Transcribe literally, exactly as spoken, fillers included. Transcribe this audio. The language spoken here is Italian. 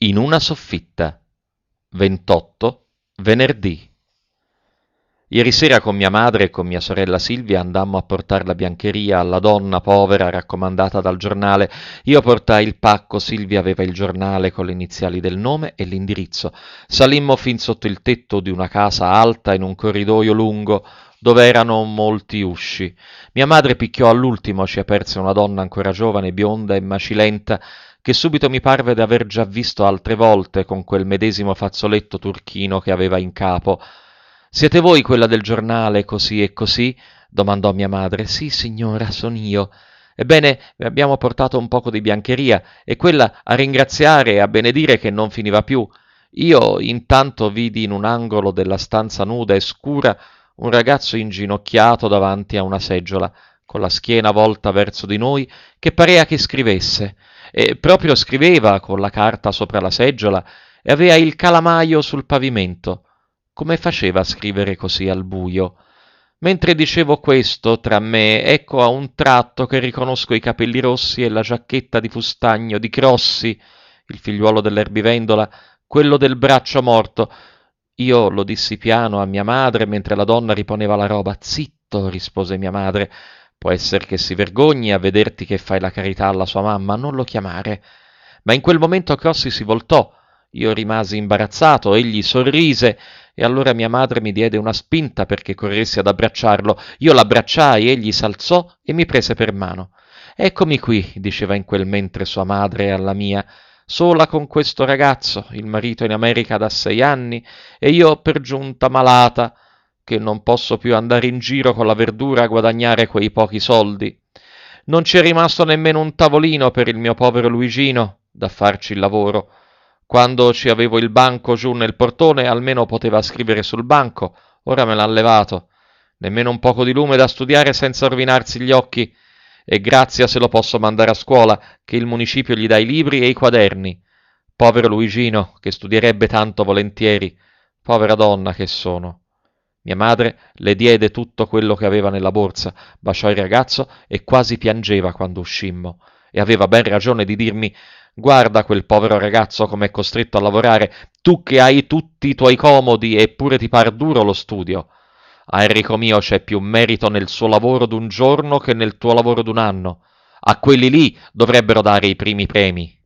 In una soffitta. ventotto venerdì. Ieri sera con mia madre e con mia sorella Silvia andammo a portar la biancheria alla donna povera raccomandata dal giornale. Io portai il pacco, Silvia aveva il giornale con le iniziali del nome e l'indirizzo. Salimmo fin sotto il tetto di una casa alta in un corridoio lungo dove erano molti usci. Mia madre picchiò all'ultimo, ci aperse una donna ancora giovane, bionda e macilenta, che subito mi parve d'aver già visto altre volte con quel medesimo fazzoletto turchino che aveva in capo. «Siete voi quella del giornale così e così?» domandò mia madre. «Sì, signora, son io». «Ebbene, vi abbiamo portato un poco di biancheria, e quella a ringraziare e a benedire che non finiva più. Io intanto vidi in un angolo della stanza nuda e scura un ragazzo inginocchiato davanti a una seggiola, con la schiena volta verso di noi, che parea che scrivesse. E proprio scriveva con la carta sopra la seggiola e aveva il calamaio sul pavimento. Come faceva a scrivere così al buio? Mentre dicevo questo tra me, ecco a un tratto che riconosco i capelli rossi e la giacchetta di fustagno di Crossi, il figliuolo dell'erbivendola, quello del braccio morto. Io lo dissi piano a mia madre mentre la donna riponeva la roba. «Zitto», rispose mia madre, «può esser che si vergogni a vederti che fai la carità alla sua mamma, non lo chiamare». Ma in quel momento Crossi si voltò. Io rimasi imbarazzato, egli sorrise, e allora mia madre mi diede una spinta perché corressi ad abbracciarlo. Io l'abbracciai, egli s'alzò e mi prese per mano. «Eccomi qui», diceva in quel mentre sua madre alla mia, «sola con questo ragazzo, il marito in America da sei anni, e io per giunta malata, che non posso più andare in giro con la verdura a guadagnare quei pochi soldi. Non ci è rimasto nemmeno un tavolino per il mio povero Luigino da farci il lavoro. Quando ci avevo il banco giù nel portone, almeno poteva scrivere sul banco, ora me l'han levato. Nemmeno un poco di lume da studiare senza rovinarsi gli occhi. E grazia se lo posso mandare a scuola, che il municipio gli dà i libri e i quaderni. Povero Luigino, che studierebbe tanto volentieri. Povera donna che sono». Mia madre le diede tutto quello che aveva nella borsa, baciò il ragazzo e quasi piangeva quando uscimmo. E aveva ben ragione di dirmi: «Guarda quel povero ragazzo com'è costretto a lavorare, tu che hai tutti i tuoi comodi eppure ti par duro lo studio. A Enrico mio c'è più merito nel suo lavoro d'un giorno che nel tuo lavoro d'un anno. A quelli lì dovrebbero dare i primi premi».